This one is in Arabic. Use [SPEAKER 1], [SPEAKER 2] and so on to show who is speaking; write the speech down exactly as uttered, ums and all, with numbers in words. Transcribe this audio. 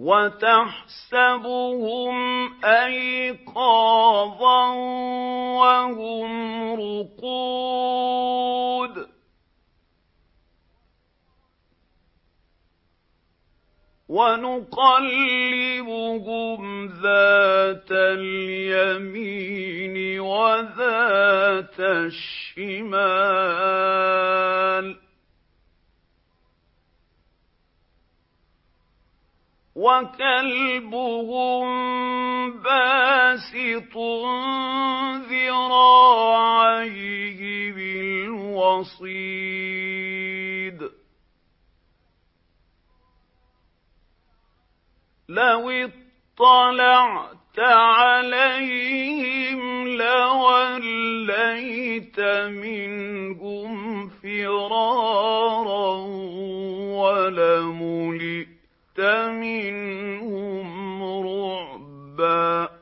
[SPEAKER 1] وَتَحْسَبُهُمْ أَيْقَاظًا وَهُمْ رُقُودٌ وَنُقَلِّبُهُمْ ذَاتَ الْيَمِينِ وَذَاتَ الشِّمَالِ وَكَلْبُهُم بَاسِطٌ ذِرَاعَيْهِ بِالْوَصِيدِ لَوِ اطَّلَعْتَ عَلَيْهِمْ لَوَلَّيْتَ مِنْهُمْ فِرَارًا وَلَمُلِئْتَ مِنْهُمْ رُعْبًا